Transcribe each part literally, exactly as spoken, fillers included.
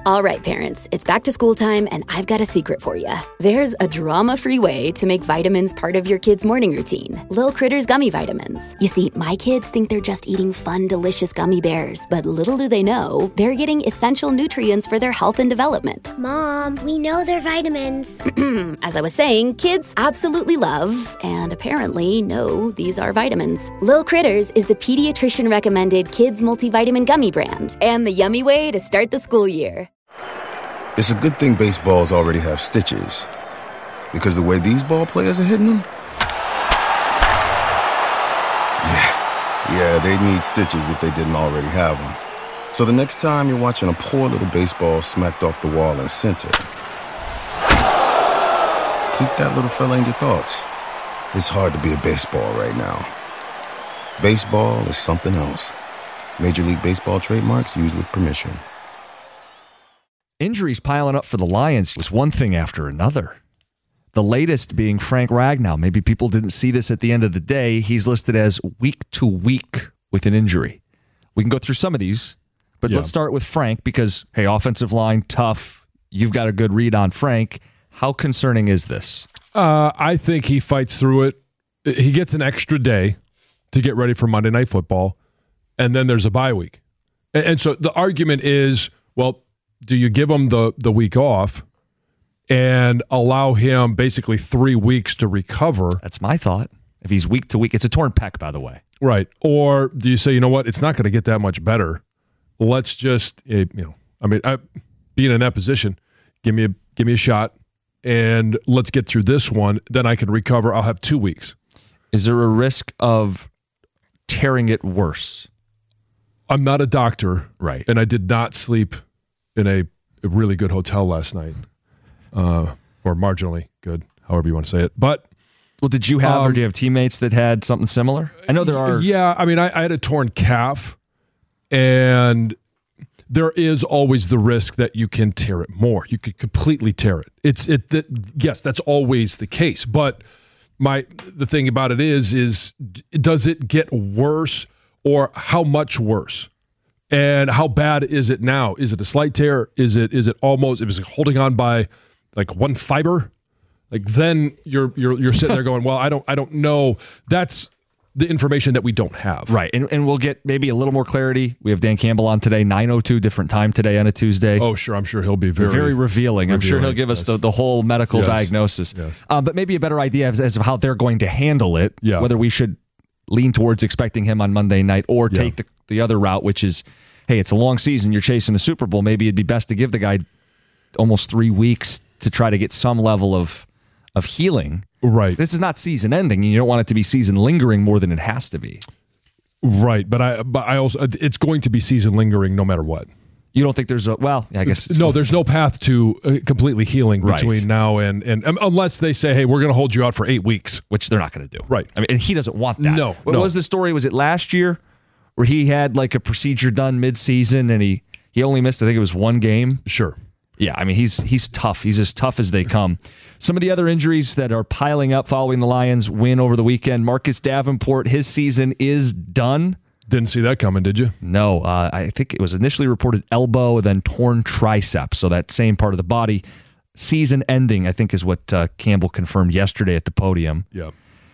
All right, parents, it's back to school time, and I've got a secret for you. There's a drama-free way to make vitamins part of your kid's morning routine. Lil Critters Gummy Vitamins. You see, my kids think they're just eating fun, delicious gummy bears, but little do they know, they're getting essential nutrients for their health and development. Mom, we know they're vitamins. As I was saying, kids absolutely love, and apparently know, these are vitamins. Lil Critters is the pediatrician-recommended kids multivitamin gummy brand, and the yummy way to start the school year. It's a good thing baseballs already have stitches, because the way these ball players are hitting them, yeah, yeah, they need stitches if they didn't already have them. So the next time you're watching a poor little baseball smacked off the wall in center, keep that little fella in your thoughts. It's hard to be a baseball right now. Baseball is something else. Major League Baseball trademarks used with permission. Injuries piling up for the Lions was one thing after another. The latest being Frank Ragnow. Maybe people didn't see this at the end of the day. He's listed as week to week with an injury. We can go through some of these, but yeah. Let's start with Frank because, hey, offensive line, tough. You've got a good read on Frank. How concerning is this? Uh, I think he fights through it. He gets an extra day to get ready for Monday Night Football, and then there's a bye week. And, and so the argument is, well, do you give him the, the week off and allow him basically three weeks to recover? That's my thought. If he's week to week, it's a torn pec, by the way. Right. Or do you say, you know what, it's not going to get that much better. Let's just, you know, I mean, I, being in that position, give me a give me a shot and let's get through this one. Then I can recover. I'll have two weeks. Is there a risk of tearing it worse? I'm not a doctor. Right. And I did not sleep in a, a really good hotel last night, uh, or marginally good, however you want to say it. But well, did you have, um, or do you have teammates that had something similar? I know there are. Yeah, I mean, I, I had a torn calf, and there is always the risk that you can tear it more. You could completely tear it. It's it. That, yes, that's always the case. But my the thing about it is, is does it get worse, or how much worse? And how bad is it now? Is it a slight tear? Is it is it almost? It was holding on by like one fiber. Like then you're you're you're sitting there going, well, I don't I don't know. That's the information that we don't have. Right, and and we'll get maybe a little more clarity. We have Dan Campbell on today, nine oh two, different time today on a Tuesday. Oh, sure, I'm sure he'll be very very revealing. revealing. I'm sure he'll give yes. us the, the whole medical yes. diagnosis. Yes. Um, but maybe a better idea as, as of how they're going to handle it. Yeah. Whether we should lean towards expecting him on Monday night or yeah. take the, the other route, which is, hey, it's a long season. You're chasing a Super Bowl. Maybe it'd be best to give the guy almost three weeks to try to get some level of of healing. Right. This is not season ending. You don't want it to be season lingering more than it has to be. Right. But I but I also it's going to be season lingering no matter what. You don't think there's a well? I guess it's no. fun. There's no path to uh, completely healing between right. now and and um, unless they say, hey, we're going to hold you out for eight weeks, which they're not going to do. Right. I mean, and he doesn't want that. No. What no. was the story? Was it last year where he had like a procedure done mid-season and he he only missed, I think it was one game? Sure. Yeah, I mean, he's he's tough. He's as tough as they come. Some of the other injuries that are piling up following the Lions' win over the weekend, Marcus Davenport, his season is done. Didn't see that coming, did you? No. Uh, I think it was initially reported elbow, then torn tricep, so that same part of the body. Season ending, I think, is what uh, Campbell confirmed yesterday at the podium. Yeah.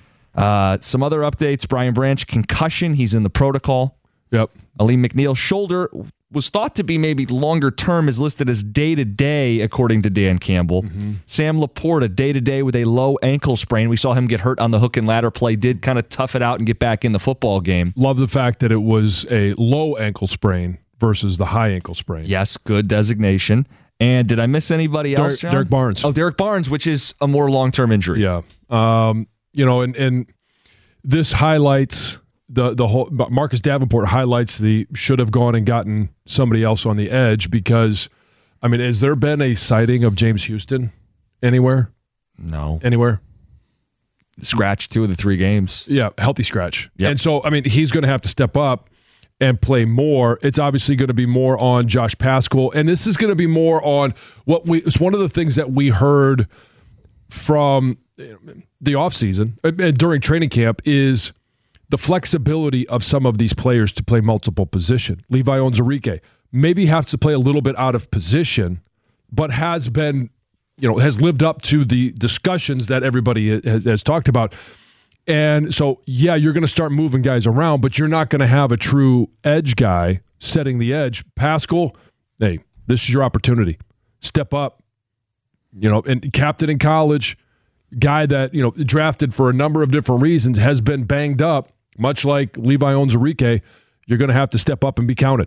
Uh, some other updates, Brian Branch, concussion. He's in the protocol. Yep. Aleem McNeil, shoulder, was thought to be maybe longer term, is listed as day-to-day, according to Dan Campbell. Mm-hmm. Sam Laporta, day-to-day with a low ankle sprain. We saw him get hurt on the hook and ladder play, did kind of tough it out and get back in the football game. Love the fact that it was a low ankle sprain versus the high ankle sprain. Yes, good designation. And did I miss anybody else, John? Derek Barnes. Oh, Derek Barnes, which is a more long-term injury. Yeah. Um, you know, and, and this highlights... The the whole Marcus Davenport highlights the should have gone and gotten somebody else on the edge because, I mean, has there been a sighting of James Houston anywhere? No. Anywhere? Scratch two of the three games. Yeah, healthy scratch. Yep. And so, I mean, he's going to have to step up and play more. It's obviously going to be more on Josh Paschal, and this is going to be more on what we. It's one of the things that we heard from the offseason uh, during training camp is the flexibility of some of these players to play multiple position. Levi Onwuzurike maybe has to play a little bit out of position, but has been, you know, has lived up to the discussions that everybody has, has talked about. And so, yeah, you're going to start moving guys around, but you're not going to have a true edge guy setting the edge. Pascal, hey, this is your opportunity. Step up. You know, and captain in college, guy that, you know, drafted for a number of different reasons, has been banged up, much like Levi Onwuzurike. You're going to have to step up and be counted.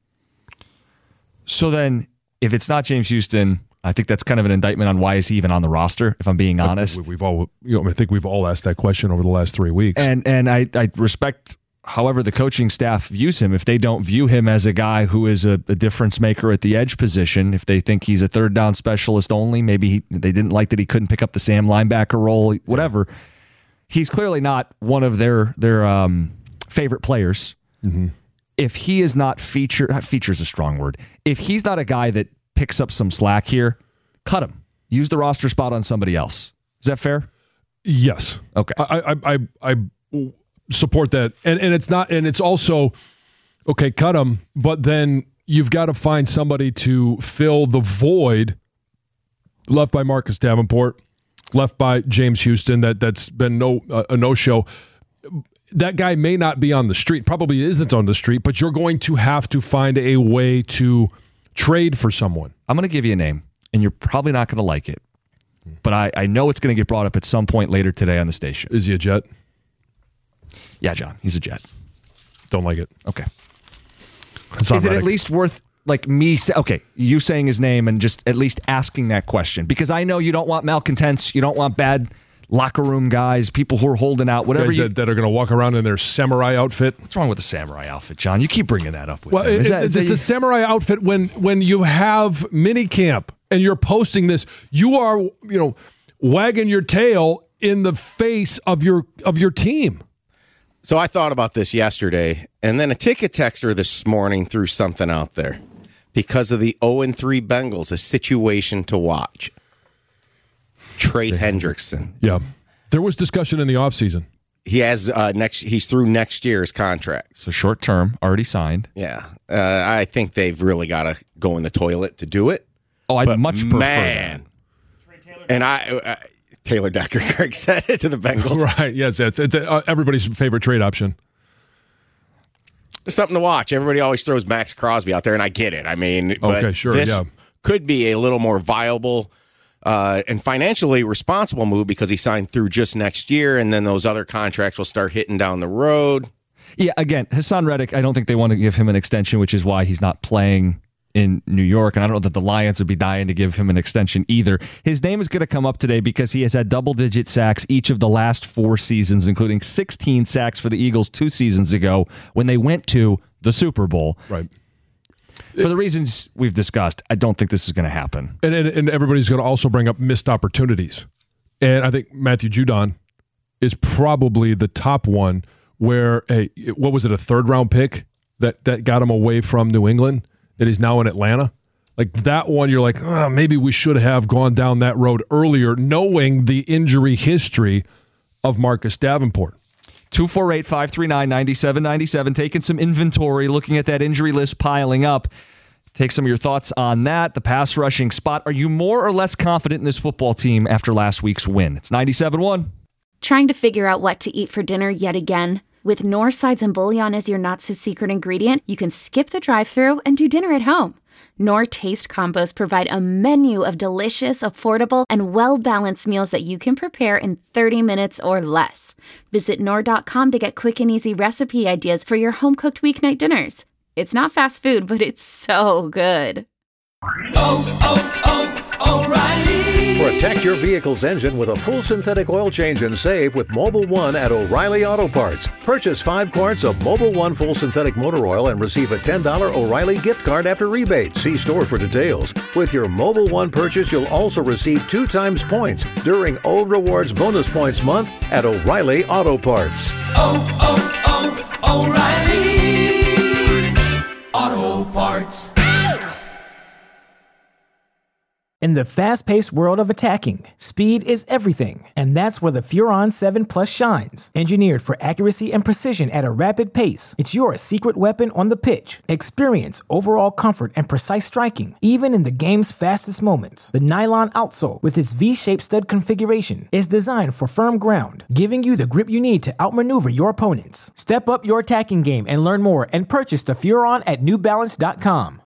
So then, if it's not James Houston, I think that's kind of an indictment on why is he even on the roster, if I'm being honest. We've all, you know, I think we've all asked that question over the last three weeks. And and I, I respect however the coaching staff views him. If they don't view him as a guy who is a, a difference maker at the edge position, if they think he's a third down specialist only, maybe he, they didn't like that he couldn't pick up the Sam linebacker role, whatever. He's clearly not one of their their um, favorite players. Mm-hmm. If he is not feature, feature is a strong word. If he's not a guy that picks up some slack here, cut him. Use the roster spot on somebody else. Is that fair? Yes. Okay. I I I, I support that, and and it's not, and it's also okay. Cut him, but then you've got to find somebody to fill the void left by Marcus Davenport, left by James Houston. That that's been no uh, a no show. That guy may not be on the street, probably isn't on the street, but you're going to have to find a way to trade for someone. I'm going to give you a name, and you're probably not going to like it, but I, I know it's going to get brought up at some point later today on the station. Is he a Jet? Yeah, John, he's a Jet. Don't like it. Okay. Is it at least worth like me say, okay, you saying his name and just at least asking that question? Because I know you don't want malcontents, you don't want bad locker room guys, people who are holding out, whatever guys you, that, that are going to walk around in their samurai outfit. What's wrong with the samurai outfit, John? You keep bringing that up with well, him. Is it, that, it's, is it's that, a samurai outfit when when you have mini camp and you're posting this. You are, you know, wagging your tail in the face of your of your team. So I thought about this yesterday, and then a ticket texter this morning threw something out there because of the oh and three Bengals, a situation to watch. Trey Hendrickson. Yeah. There was discussion in the offseason. He has uh, next. He's through next year's contract. So short term, already signed. Yeah, uh, I think they've really got to go in the toilet to do it. Oh, I'd but much prefer man, that. And I, uh, Taylor Decker, Greg said it to the Bengals. Right? Yes, yes. It's uh, everybody's favorite trade option. It's something to watch. Everybody always throws Max Crosby out there, and I get it. I mean, but okay, sure, this yeah. could be a little more viable. Uh, and financially responsible move because he signed through just next year, and then those other contracts will start hitting down the road. Yeah, again, Hassan Reddick, I don't think they want to give him an extension, which is why he's not playing in New York, and I don't know that the Lions would be dying to give him an extension either. His name is going to come up today because he has had double-digit sacks each of the last four seasons, including sixteen sacks for the Eagles two seasons ago when they went to the Super Bowl. Right. For the reasons we've discussed, I don't think this is going to happen. And, and, and everybody's going to also bring up missed opportunities. And I think Matthew Judon is probably the top one where, hey, what was it, a third-round pick that, that got him away from New England, and he's now in Atlanta? Like that one, you're like, oh, maybe we should have gone down that road earlier, knowing the injury history of Marcus Davenport. two four eight, five three nine, nine seven nine seven, taking some inventory, looking at that injury list piling up. Take some of your thoughts on that, the pass rushing spot. Are you more or less confident in this football team after last week's win? It's ninety-seven one. Trying to figure out what to eat for dinner yet again? With Knorr Sides and Bouillon as your not-so-secret ingredient, you can skip the drive-thru and do dinner at home. Knorr Taste Combos provide a menu of delicious, affordable, and well-balanced meals that you can prepare in thirty minutes or less. Visit Knorr dot com to get quick and easy recipe ideas for your home-cooked weeknight dinners. It's not fast food, but it's so good. Oh, oh, oh, O'Reilly! Protect your vehicle's engine with a full synthetic oil change and save with Mobil one at O'Reilly Auto Parts. Purchase five quarts of Mobil one full synthetic motor oil and receive a ten dollars O'Reilly gift card after rebate. See store for details. With your Mobil one purchase, you'll also receive two times points during O Rewards Bonus Points Month at O'Reilly Auto Parts. Oh, oh, oh, O'Reilly Auto Parts. In the fast-paced world of attacking, speed is everything, and that's where the Furon seven Plus shines. Engineered for accuracy and precision at a rapid pace, it's your secret weapon on the pitch. Experience overall comfort and precise striking, even in the game's fastest moments. The nylon outsole, with its V-shaped stud configuration, is designed for firm ground, giving you the grip you need to outmaneuver your opponents. Step up your attacking game and learn more and purchase the Furon at New Balance dot com.